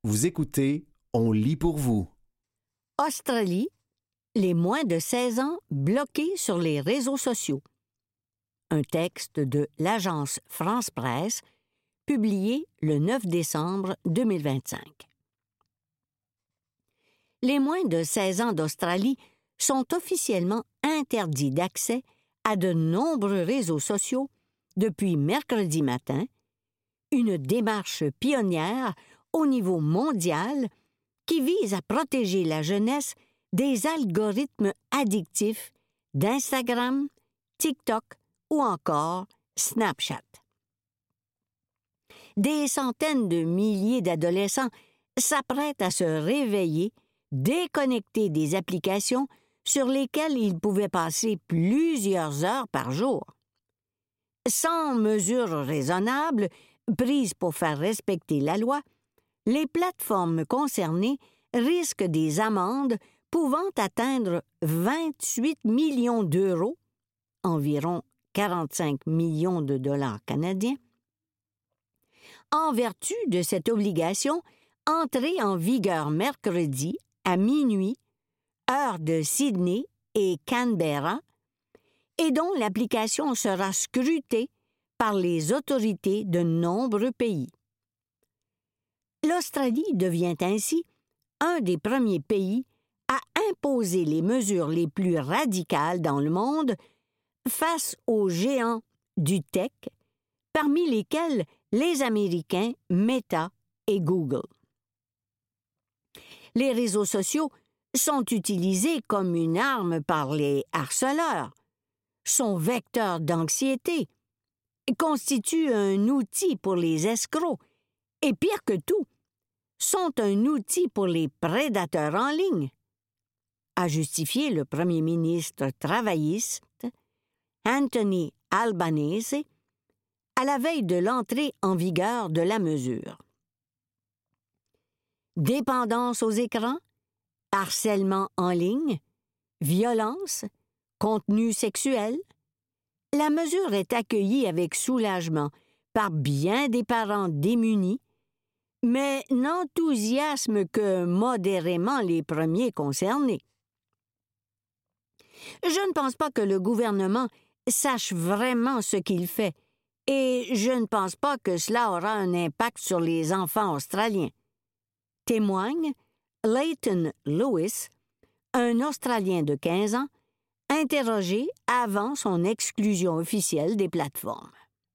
Vous écoutez, on lit pour vous. Australie, les moins de 16 ans bloqués sur les réseaux sociaux. Un texte de l'agence France Presse, publié le 9 décembre 2025. Les moins de 16 ans d'Australie sont officiellement interdits d'accès à de nombreux réseaux sociaux depuis mercredi matin, une démarche pionnière au niveau mondial qui vise à protéger la jeunesse des algorithmes addictifs d'Instagram, TikTok ou encore Snapchat. Des centaines de milliers d'adolescents s'apprêtent à se réveiller, déconnectés des applications sur lesquelles ils pouvaient passer plusieurs heures par jour. Sans mesures raisonnables prises pour faire respecter la loi, les plateformes concernées risquent des amendes pouvant atteindre 28 millions d'euros, environ 45 millions de dollars canadiens, en vertu de cette obligation entrée en vigueur mercredi à minuit, heure de Sydney et Canberra, et dont l'application sera scrutée par les autorités de nombreux pays. L'Australie devient ainsi un des premiers pays à imposer les mesures les plus radicales dans le monde face aux géants du tech, parmi lesquels les Américains Meta et Google. Les réseaux sociaux sont utilisés comme une arme par les harceleurs, sont vecteurs d'anxiété, constituent un outil pour les escrocs et, pire que tout, sont un outil pour les prédateurs en ligne, a justifié le premier ministre travailliste Anthony Albanese à la veille de l'entrée en vigueur de la mesure. Dépendance aux écrans, harcèlement en ligne, violence, contenu sexuel, la mesure est accueillie avec soulagement par bien des parents démunis, mais n'enthousiasme que modérément les premiers concernés. Je ne pense pas que le gouvernement sache vraiment ce qu'il fait, et je ne pense pas que cela aura un impact sur les enfants australiens, témoigne Leighton Lewis, un Australien de 15 ans, interrogé avant son exclusion officielle des plateformes.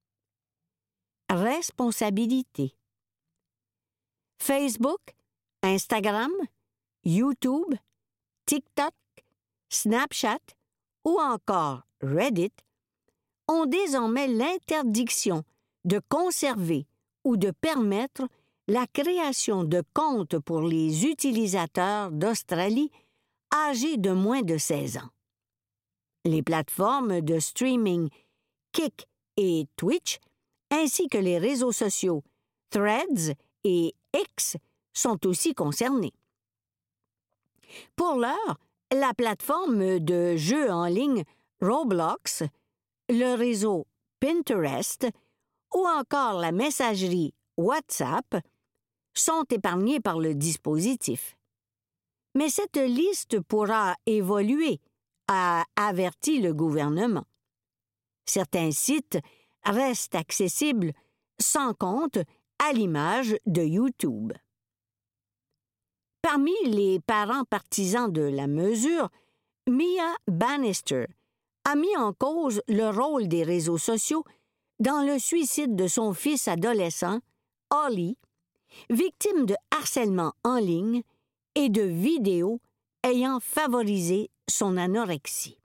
Responsabilité. Facebook, Instagram, YouTube, TikTok, Snapchat ou encore Reddit ont désormais l'interdiction de conserver ou de permettre la création de comptes pour les utilisateurs d'Australie âgés de moins de 16 ans. Les plateformes de streaming Kick et Twitch, ainsi que les réseaux sociaux Threads et X sont aussi concernés. Pour l'heure, la plateforme de jeux en ligne Roblox, le réseau Pinterest ou encore la messagerie WhatsApp sont épargnés par le dispositif. Mais cette liste pourra évoluer, a averti le gouvernement. Certains sites restent accessibles sans compte à l'image de YouTube. Parmi les parents partisans de la mesure, Mia Bannister a mis en cause le rôle des réseaux sociaux dans le suicide de son fils adolescent, Ollie, victime de harcèlement en ligne et de vidéos ayant favorisé son anorexie.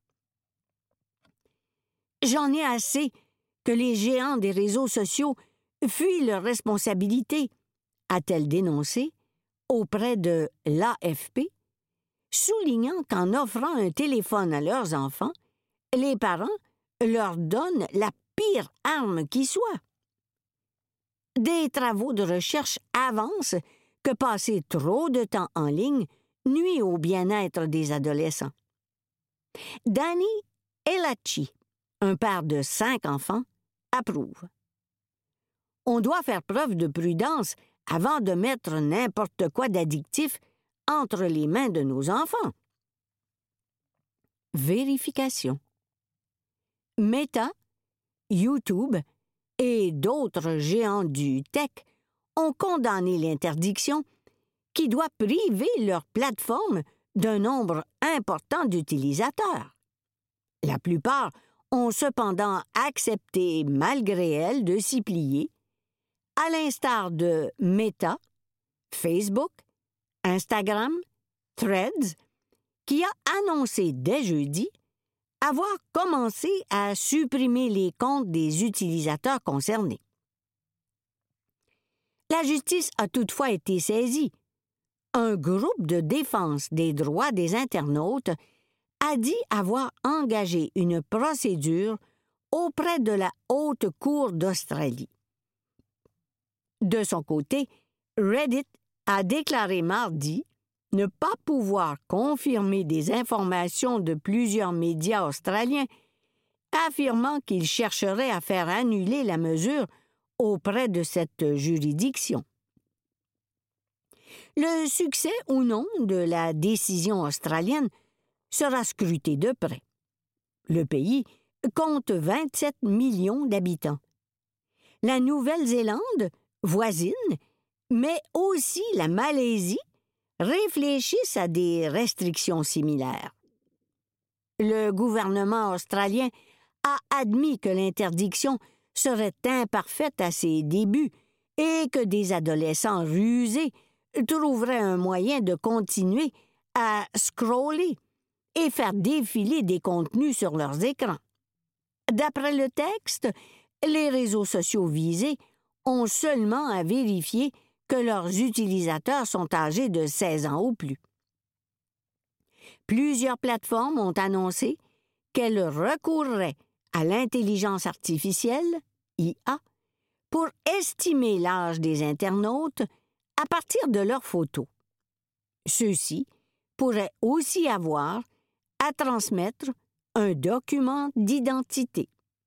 J'en ai assez que les géants des réseaux sociaux fuient leurs responsabilités, a-t-elle dénoncé auprès de l'AFP, soulignant qu'en offrant un téléphone à leurs enfants, les parents leur donnent la pire arme qui soit. Des travaux de recherche avancent que passer trop de temps en ligne nuit au bien-être des adolescents. Danny Elachi, un père de 5 enfants, approuve. On doit faire preuve de prudence avant de mettre n'importe quoi d'addictif entre les mains de nos enfants. Vérification. Meta, YouTube et d'autres géants du tech ont condamné l'interdiction qui doit priver leur plateforme d'un nombre important d'utilisateurs. La plupart ont cependant accepté, malgré elles, de s'y plier, à l'instar de Meta, Facebook, Instagram, Threads, qui a annoncé dès jeudi avoir commencé à supprimer les comptes des utilisateurs concernés. La justice a toutefois été saisie. Un groupe de défense des droits des internautes a dit avoir engagé une procédure auprès de la Haute Cour d'Australie. De son côté, Reddit a déclaré mardi ne pas pouvoir confirmer des informations de plusieurs médias australiens, affirmant qu'il chercherait à faire annuler la mesure auprès de cette juridiction. Le succès ou non de la décision australienne sera scruté de près. Le pays compte 27 millions d'habitants. La Nouvelle-Zélande, voisine, mais aussi la Malaisie, réfléchissent à des restrictions similaires. Le gouvernement australien a admis que l'interdiction serait imparfaite à ses débuts et que des adolescents rusés trouveraient un moyen de continuer à scroller et faire défiler des contenus sur leurs écrans. D'après le texte, les réseaux sociaux visés ont seulement à vérifier que leurs utilisateurs sont âgés de 16 ans ou plus. Plusieurs plateformes ont annoncé qu'elles recourraient à l'intelligence artificielle, IA, pour estimer l'âge des internautes à partir de leurs photos. Ceux-ci pourraient aussi avoir à transmettre un document d'identité.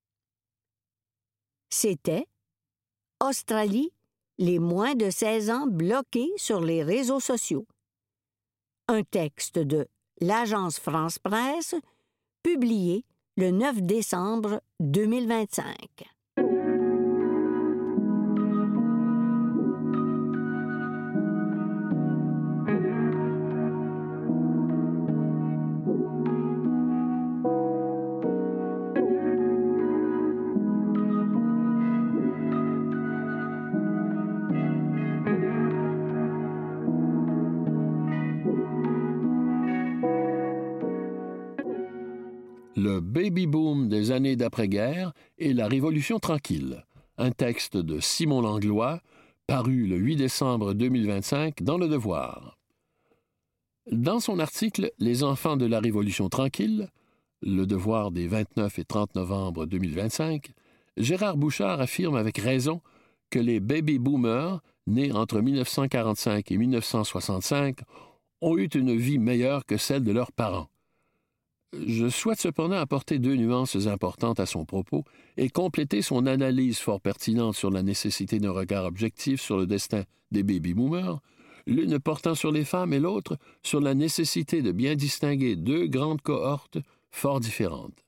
C'était Australie, les moins de 16 ans bloqués sur les réseaux sociaux. Un texte de l'agence France Presse, publié le 9 décembre 2025. Le baby-boom des années d'après-guerre et la Révolution tranquille, un texte de Simon Langlois, paru le 8 décembre 2025 dans Le Devoir. Dans son article « Les enfants de la Révolution tranquille », Le Devoir des 29 et 30 novembre 2025, Gérard Bouchard affirme avec raison que les baby-boomers, nés entre 1945 et 1965, ont eu une vie meilleure que celle de leurs parents. Je souhaite cependant apporter deux nuances importantes à son propos et compléter son analyse fort pertinente sur la nécessité d'un regard objectif sur le destin des baby-boomers, l'une portant sur les femmes et l'autre sur la nécessité de bien distinguer deux grandes cohortes fort différentes.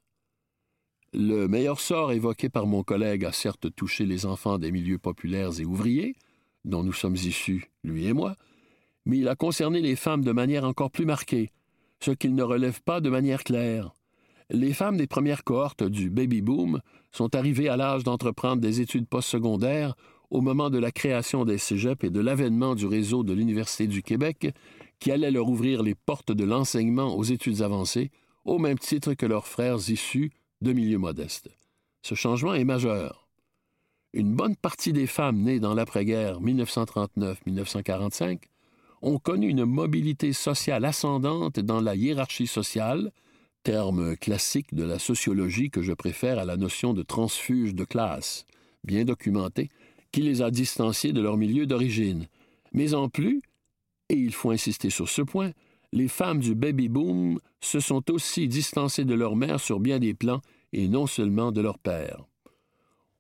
Le meilleur sort évoqué par mon collègue a certes touché les enfants des milieux populaires et ouvriers, dont nous sommes issus, lui et moi, mais il a concerné les femmes de manière encore plus marquée, ce qu'il ne relève pas de manière claire. Les femmes des premières cohortes du baby-boom sont arrivées à l'âge d'entreprendre des études postsecondaires au moment de la création des cégeps et de l'avènement du réseau de l'Université du Québec qui allait leur ouvrir les portes de l'enseignement aux études avancées au même titre que leurs frères issus de milieux modestes. Ce changement est majeur. Une bonne partie des femmes nées dans l'après-guerre 1939-1945 ont connu une mobilité sociale ascendante dans la hiérarchie sociale, terme classique de la sociologie que je préfère à la notion de transfuge de classe, bien documentée, qui les a distanciées de leur milieu d'origine. Mais en plus, et il faut insister sur ce point, les femmes du baby-boom se sont aussi distancées de leur mère sur bien des plans et non seulement de leur père.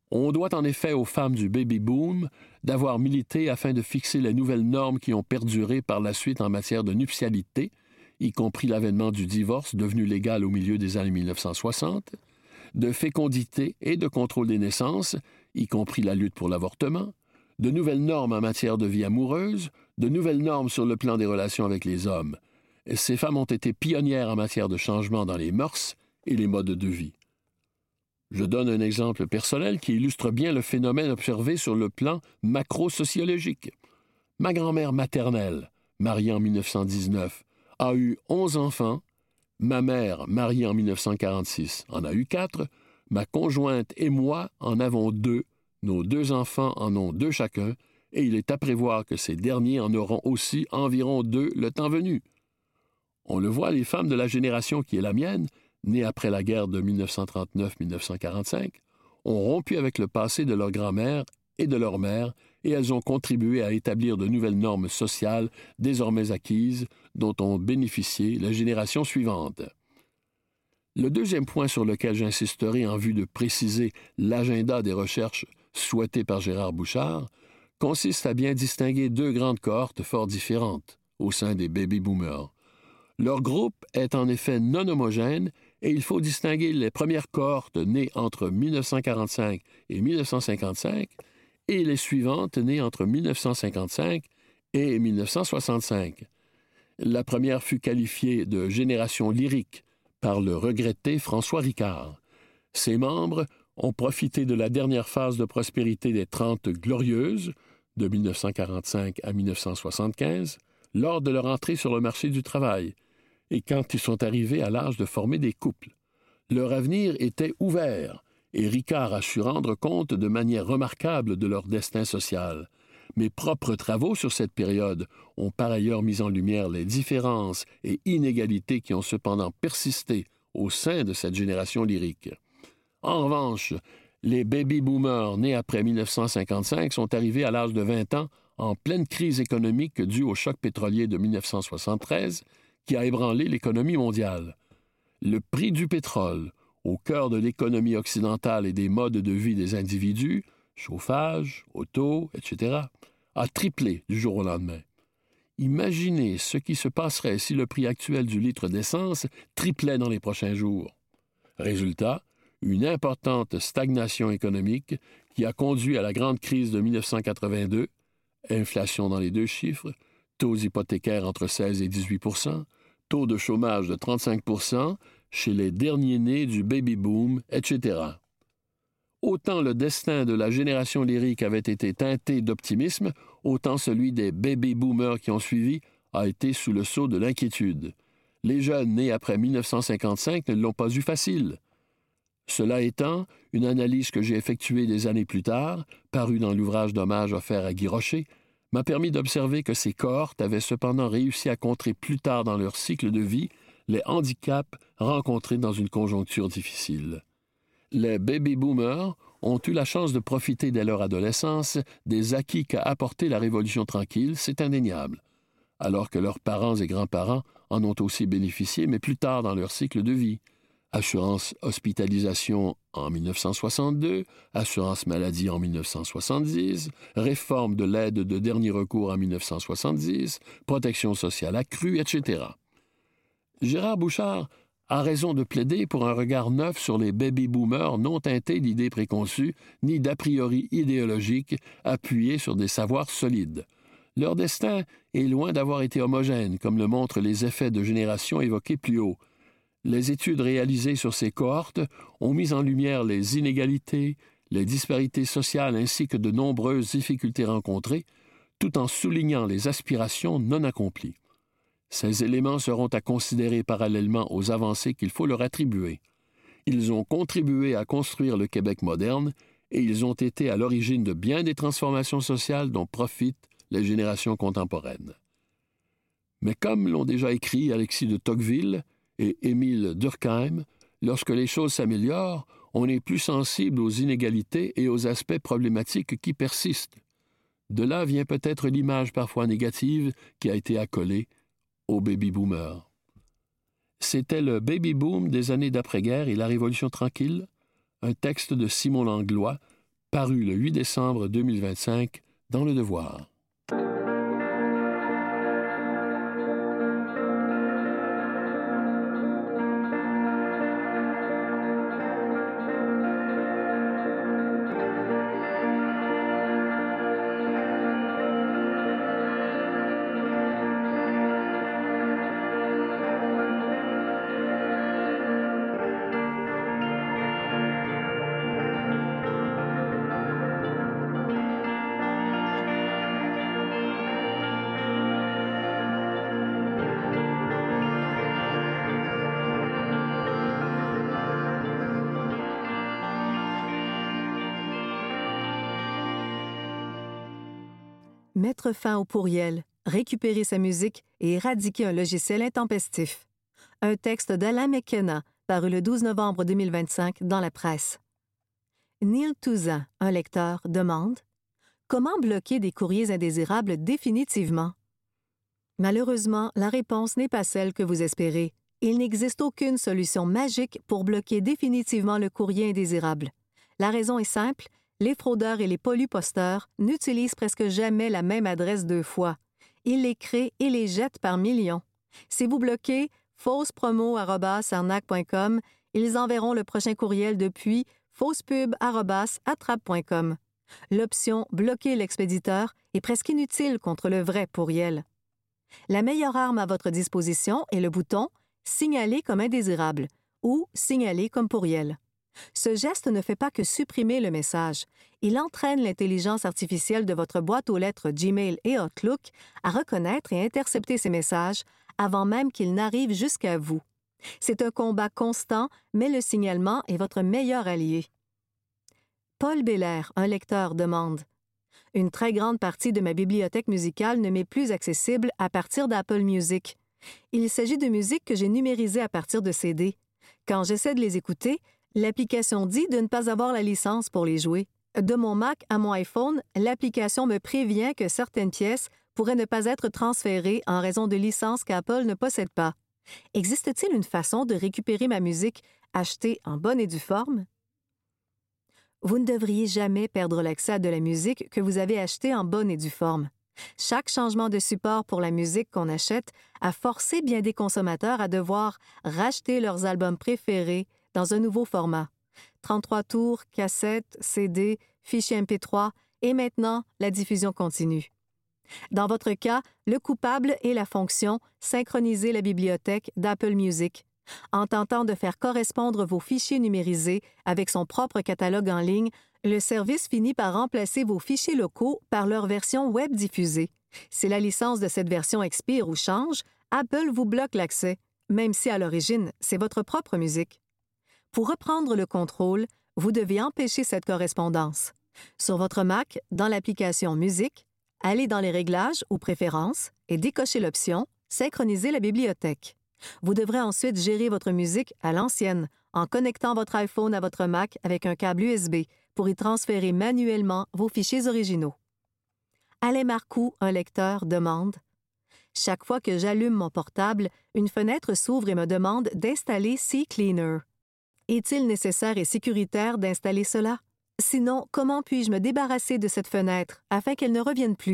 On doit en effet aux femmes du baby-boom d'avoir milité afin de fixer les nouvelles normes qui ont perduré par la suite en matière de nuptialité, y compris l'avènement du divorce devenu légal au milieu des années 1960, de fécondité et de contrôle des naissances, y compris la lutte pour l'avortement, de nouvelles normes en matière de vie amoureuse, de nouvelles normes sur le plan des relations avec les hommes. Ces femmes ont été pionnières en matière de changement dans les mœurs et les modes de vie. Je donne un exemple personnel qui illustre bien le phénomène observé sur le plan macro-sociologique. Ma grand-mère maternelle, mariée en 1919, a eu 11 enfants. Ma mère, mariée en 1946, en a eu 4. Ma conjointe et moi en avons 2. Nos 2 enfants en ont 2 chacun, et il est à prévoir que ces derniers en auront aussi environ 2 le temps venu. On le voit, les femmes de la génération qui est la mienne, nées après la guerre de 1939-1945, ont rompu avec le passé de leur grand-mère et de leur mère, et elles ont contribué à établir de nouvelles normes sociales désormais acquises, dont ont bénéficié les générations suivantes. Le deuxième point sur lequel j'insisterai en vue de préciser l'agenda des recherches souhaitées par Gérard Bouchard consiste à bien distinguer 2 grandes cohortes fort différentes au sein des baby-boomers. Leur groupe est en effet non homogène et il faut distinguer les premières cohortes nées entre 1945 et 1955 et les suivantes nées entre 1955 et 1965. La première fut qualifiée de génération lyrique par le regretté François Ricard. Ses membres ont profité de la dernière phase de prospérité des Trente Glorieuses, de 1945 à 1975, lors de leur entrée sur le marché du travail, et quand ils sont arrivés à l'âge de former des couples. Leur avenir était ouvert, et Ricard a su rendre compte de manière remarquable de leur destin social. Mes propres travaux sur cette période ont par ailleurs mis en lumière les différences et inégalités qui ont cependant persisté au sein de cette génération lyrique. En revanche, les baby-boomers nés après 1955 sont arrivés à l'âge de 20 ans en pleine crise économique due au choc pétrolier de 1973 qui a ébranlé l'économie mondiale. Le prix du pétrole, au cœur de l'économie occidentale et des modes de vie des individus, chauffage, auto, etc., a triplé du jour au lendemain. Imaginez ce qui se passerait si le prix actuel du litre d'essence triplait dans les prochains jours. Résultat, une importante stagnation économique qui a conduit à la grande crise de 1982, inflation dans les 2 chiffres, taux hypothécaires entre 16 et 18 %, taux de chômage de 35 % chez les derniers nés du baby-boom, etc. Autant le destin de la génération lyrique avait été teinté d'optimisme, autant celui des baby-boomers qui ont suivi a été sous le sceau de l'inquiétude. Les jeunes nés après 1955 ne l'ont pas eu facile. Cela étant, une analyse que j'ai effectuée des années plus tard, parue dans l'ouvrage d'hommage offert à Guy Rocher, m'a permis d'observer que ces cohortes avaient cependant réussi à contrer plus tard dans leur cycle de vie les handicaps rencontrés dans une conjoncture difficile. Les baby-boomers ont eu la chance de profiter dès leur adolescence des acquis qu'a apporté la Révolution tranquille, c'est indéniable, alors que leurs parents et grands-parents en ont aussi bénéficié, mais plus tard dans leur cycle de vie. Assurance hospitalisation en 1962, assurance maladie en 1970, réforme de l'aide de dernier recours en 1970, protection sociale accrue, etc. Gérard Bouchard a raison de plaider pour un regard neuf sur les baby-boomers non teintés d'idées préconçues ni d'a priori idéologiques appuyés sur des savoirs solides. Leur destin est loin d'avoir été homogène, comme le montrent les effets de génération évoqués plus haut. Les études réalisées sur ces cohortes ont mis en lumière les inégalités, les disparités sociales ainsi que de nombreuses difficultés rencontrées, tout en soulignant les aspirations non accomplies. Ces éléments seront à considérer parallèlement aux avancées qu'il faut leur attribuer. Ils ont contribué à construire le Québec moderne et ils ont été à l'origine de bien des transformations sociales dont profitent les générations contemporaines. Mais comme l'ont déjà écrit Alexis de Tocqueville et Émile Durkheim, lorsque les choses s'améliorent, on est plus sensible aux inégalités et aux aspects problématiques qui persistent. De là vient peut-être l'image parfois négative qui a été accolée aux baby-boomers. C'était le baby-boom des années d'après-guerre et la Révolution tranquille, un texte de Simon Langlois, paru le 8 décembre 2025 dans Le Devoir. Mettre fin au pourriel, récupérer sa musique et éradiquer un logiciel intempestif. Un texte d'Alain McKenna, paru le 12 novembre 2025 dans la presse. Neil Touzan, un lecteur, demande « Comment bloquer des courriers indésirables définitivement? » Malheureusement, la réponse n'est pas celle que vous espérez. Il n'existe aucune solution magique pour bloquer définitivement le courrier indésirable. La raison est simple. Les fraudeurs et les polluposteurs n'utilisent presque jamais la même adresse deux fois. Ils les créent et les jettent par millions. Si vous bloquez fausse-promo@arnaque.com, ils enverront le prochain courriel depuis fausspub@attrape.com. L'option « Bloquer l'expéditeur » est presque inutile contre le vrai pourriel. La meilleure arme à votre disposition est le bouton « Signaler comme indésirable » ou « Signaler comme pourriel ». Ce geste ne fait pas que supprimer le message. Il entraîne l'intelligence artificielle de votre boîte aux lettres Gmail et Outlook à reconnaître et intercepter ces messages avant même qu'ils n'arrivent jusqu'à vous. C'est un combat constant, mais le signalement est votre meilleur allié. Paul Belair, un lecteur, demande « Une très grande partie de ma bibliothèque musicale ne m'est plus accessible à partir d'Apple Music. Il s'agit de musique que j'ai numérisée à partir de CD. Quand j'essaie de les écouter, l'application dit de ne pas avoir la licence pour les jouer. De mon Mac à mon iPhone, l'application me prévient que certaines pièces pourraient ne pas être transférées en raison de licences qu'Apple ne possède pas. Existe-t-il une façon de récupérer ma musique achetée en bonne et due forme? » Vous ne devriez jamais perdre l'accès à de la musique que vous avez achetée en bonne et due forme. Chaque changement de support pour la musique qu'on achète a forcé bien des consommateurs à devoir racheter leurs albums préférés dans un nouveau format. 33 tours, cassettes, CD, fichiers MP3 et maintenant la diffusion continue. Dans votre cas, le coupable est la fonction « Synchroniser la bibliothèque » d'Apple Music. En tentant de faire correspondre vos fichiers numérisés avec son propre catalogue en ligne, le service finit par remplacer vos fichiers locaux par leur version web diffusée. Si la licence de cette version expire ou change, Apple vous bloque l'accès, même si à l'origine, c'est votre propre musique. Pour reprendre le contrôle, vous devez empêcher cette correspondance. Sur votre Mac, dans l'application Musique, allez dans les réglages ou préférences et décochez l'option « Synchroniser la bibliothèque ». Vous devrez ensuite gérer votre musique à l'ancienne en connectant votre iPhone à votre Mac avec un câble USB pour y transférer manuellement vos fichiers originaux. Alain Marcoux, un lecteur, demande « Chaque fois que j'allume mon portable, une fenêtre s'ouvre et me demande d'installer CCleaner. Est-il nécessaire et sécuritaire d'installer cela? Sinon, comment puis-je me débarrasser de cette fenêtre afin qu'elle ne revienne plus? »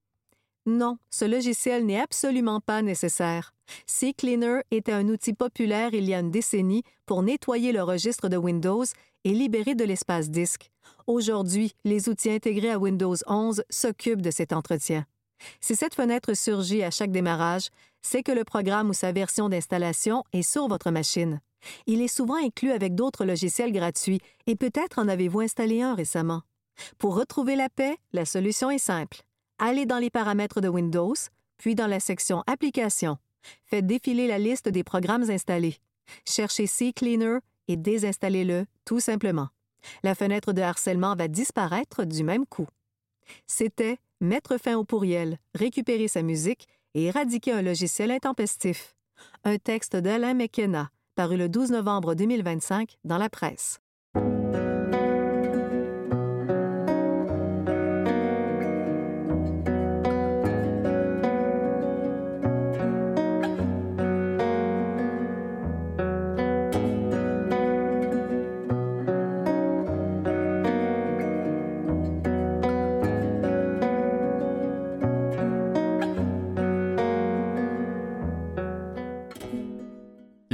Non, ce logiciel n'est absolument pas nécessaire. CCleaner était un outil populaire il y a une décennie pour nettoyer le registre de Windows et libérer de l'espace disque. Aujourd'hui, les outils intégrés à Windows 11 s'occupent de cet entretien. Si cette fenêtre surgit à chaque démarrage, c'est que le programme ou sa version d'installation est sur votre machine. Il est souvent inclus avec d'autres logiciels gratuits et peut-être en avez-vous installé un récemment. Pour retrouver la paix, la solution est simple. Allez dans les paramètres de Windows, puis dans la section « Applications ». Faites défiler la liste des programmes installés. Cherchez CCleaner et désinstallez-le tout simplement. La fenêtre de harcèlement va disparaître du même coup. C'était « Mettre fin au pourriel, récupérer sa musique et éradiquer un logiciel intempestif ». Un texte d'Alain McKenna, paru le 12 novembre 2025 dans la presse.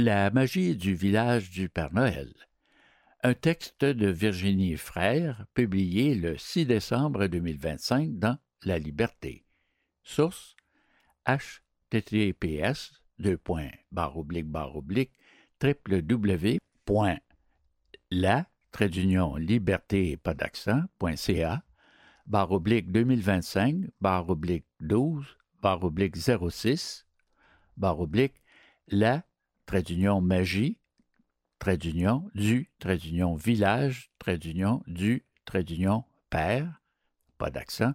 La magie du village du Père Noël. Un texte de Virginie Frère, publié le 6 décembre 2025 dans La Liberté. Source https://la-magie-père, pas d'accent,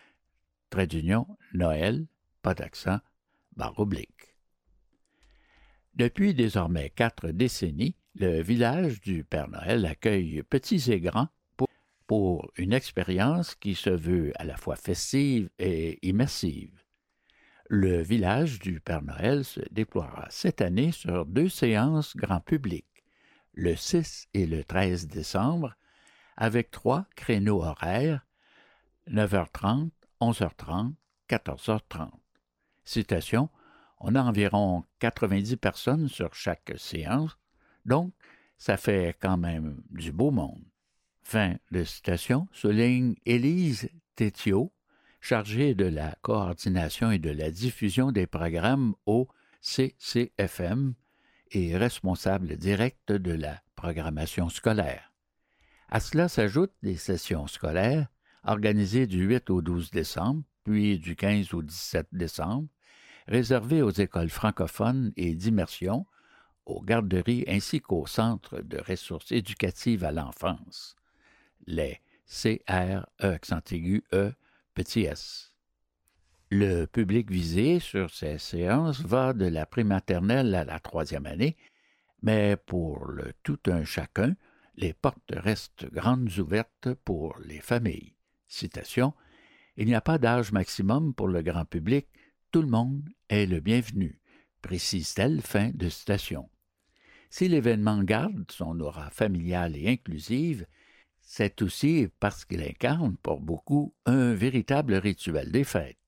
Noël, pas d'accent, /. Depuis désormais 4 décennies, le village du Père Noël accueille petits et grands pour une expérience qui se veut à la fois festive et immersive. Le village du Père Noël se déploiera cette année sur 2 séances grand public, le 6 et le 13 décembre, avec 3 créneaux horaires, 9h30, 11h30, 14h30. Citation: on a environ 90 personnes sur chaque séance, donc ça fait quand même du beau monde. Fin de citation, souligne Élise Tétiot, chargée de la coordination et de la diffusion des programmes au CCFM et responsable directe de la programmation scolaire. À cela s'ajoutent des sessions scolaires organisées du 8 au 12 décembre, puis du 15 au 17 décembre, réservées aux écoles francophones et d'immersion, aux garderies ainsi qu'aux centres de ressources éducatives à l'enfance, les CRE-S. Le public visé sur ces séances va de la prématernelle à la 3e année, mais pour le tout un chacun, les portes restent grandes ouvertes pour les familles. Citation: il n'y a pas d'âge maximum pour le grand public, tout le monde est le bienvenu, précise-t-elle. Fin de citation. Si l'événement garde son aura familiale et inclusive, c'est aussi parce qu'il incarne pour beaucoup un véritable rituel des fêtes.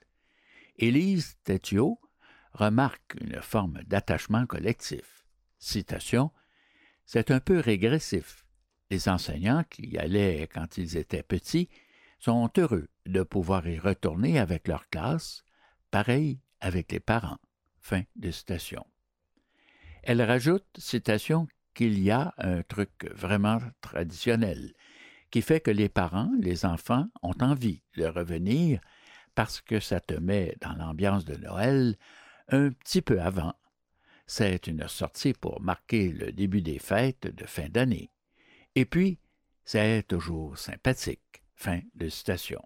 Élise Tétiot remarque une forme d'attachement collectif. Citation: c'est un peu régressif. Les enseignants qui y allaient quand ils étaient petits sont heureux de pouvoir y retourner avec leur classe, pareil avec les parents. Fin de citation. Elle rajoute, citation, qu'il y a un truc vraiment traditionnel qui fait que les parents, les enfants, ont envie de revenir parce que ça te met dans l'ambiance de Noël un petit peu avant. C'est une sortie pour marquer le début des fêtes de fin d'année. Et puis, c'est toujours sympathique. Fin de citation.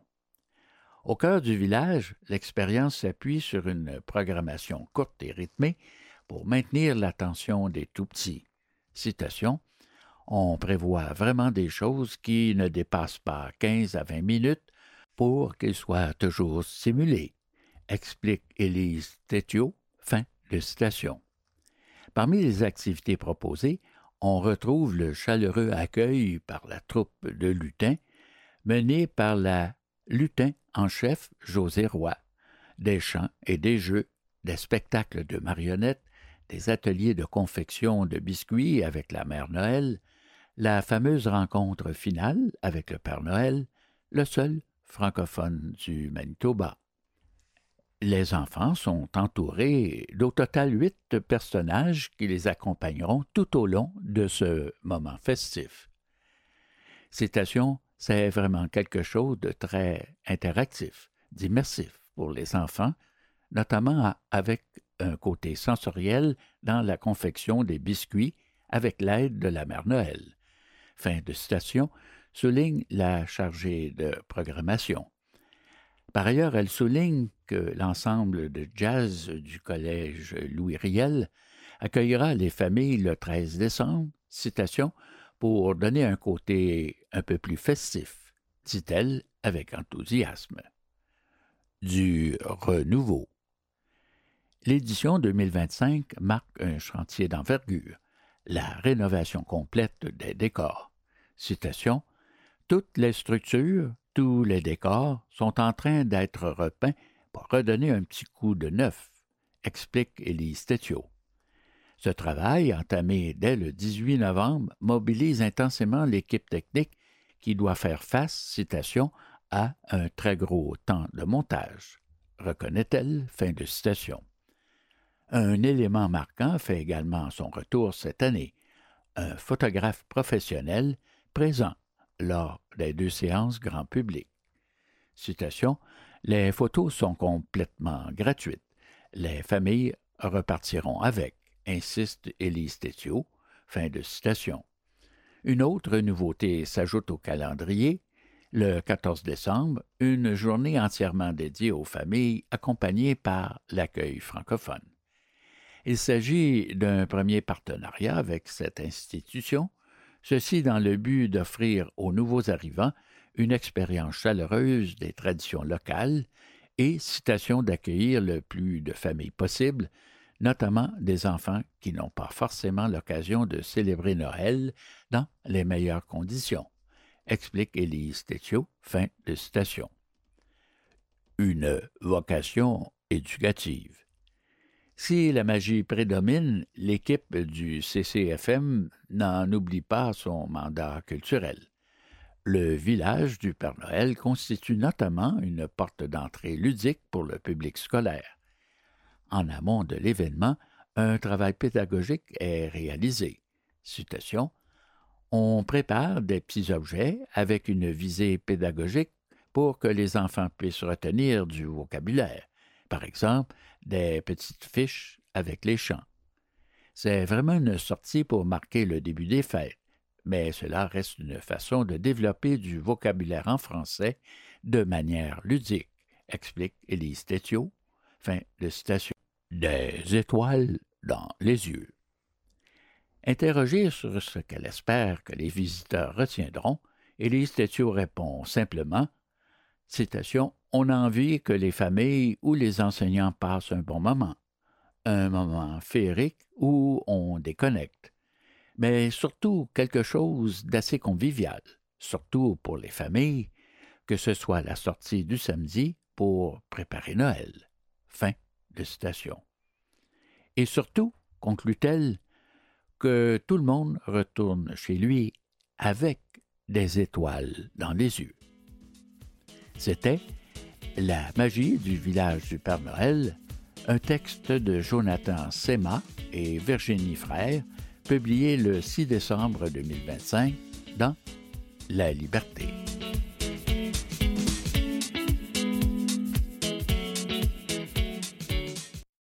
Au cœur du village, l'expérience s'appuie sur une programmation courte et rythmée pour maintenir l'attention des tout-petits. Citation: on prévoit vraiment des choses qui ne dépassent pas 15 à 20 minutes pour qu'ils soient toujours stimulés, explique Élise Tétiot. Fin de citation. Parmi les activités proposées, on retrouve le chaleureux accueil par la troupe de lutins, menée par la lutin en chef José Roy, des chants et des jeux, des spectacles de marionnettes, des ateliers de confection de biscuits avec la Mère Noël, la fameuse rencontre finale avec le Père Noël, le seul francophone du Manitoba. Les enfants sont entourés d'au total 8 personnages qui les accompagneront tout au long de ce moment festif. Citation: c'est vraiment quelque chose de très interactif, d'immersif pour les enfants, notamment avec un côté sensoriel dans la confection des biscuits avec l'aide de la Mère Noël. Fin de citation, souligne la chargée de programmation. Par ailleurs, elle souligne que l'ensemble de jazz du collège Louis Riel accueillera les familles le 13 décembre, citation, pour donner un côté un peu plus festif, dit-elle avec enthousiasme. Du renouveau. L'édition 2025 marque un chantier d'envergure, la rénovation complète des décors. Citation: toutes les structures, tous les décors sont en train d'être repeints pour redonner un petit coup de neuf, explique Élise Tétiot. Ce travail, entamé dès le 18 novembre, mobilise intensément l'équipe technique qui doit faire face, citation, à un très gros temps de montage. Reconnaît-elle? Fin de citation. Un élément marquant fait également son retour cette année. Un photographe professionnel présent lors des 2 séances grand public. Citation, « Les photos sont complètement gratuites. Les familles repartiront avec », insiste Élise Tétiot. Fin de citation. Une autre nouveauté s'ajoute au calendrier. Le 14 décembre, une journée entièrement dédiée aux familles accompagnées par l'accueil francophone. Il s'agit d'un premier partenariat avec cette institution, ceci dans le but d'offrir aux nouveaux arrivants une expérience chaleureuse des traditions locales et, citation, d'accueillir le plus de familles possible, notamment des enfants qui n'ont pas forcément l'occasion de célébrer Noël dans les meilleures conditions, explique Élise Tétiot, fin de citation. Une vocation éducative. Si la magie prédomine, l'équipe du CCFM n'en oublie pas son mandat culturel. Le village du Père Noël constitue notamment une porte d'entrée ludique pour le public scolaire. En amont de l'événement, un travail pédagogique est réalisé. Citation, « On prépare des petits objets avec une visée pédagogique pour que les enfants puissent retenir du vocabulaire. Par exemple, des petites fiches avec les chants. C'est vraiment une sortie pour marquer le début des fêtes, mais cela reste une façon de développer du vocabulaire en français de manière ludique, explique Élise Tétiot. Fin de citation. Des étoiles dans les yeux. Interrogée sur ce qu'elle espère que les visiteurs retiendront, Élise Tétiot répond simplement, citation, « On a envie que les familles ou les enseignants passent un bon moment, un moment féerique où on déconnecte, mais surtout quelque chose d'assez convivial, surtout pour les familles, que ce soit la sortie du samedi pour préparer Noël. » Fin de citation. Et surtout, conclut-elle, que tout le monde retourne chez lui avec des étoiles dans les yeux. C'était La magie du village du Père Noël, un texte de Jonathan Sema et Virginie Frère, publié le 6 décembre 2025 dans La Liberté.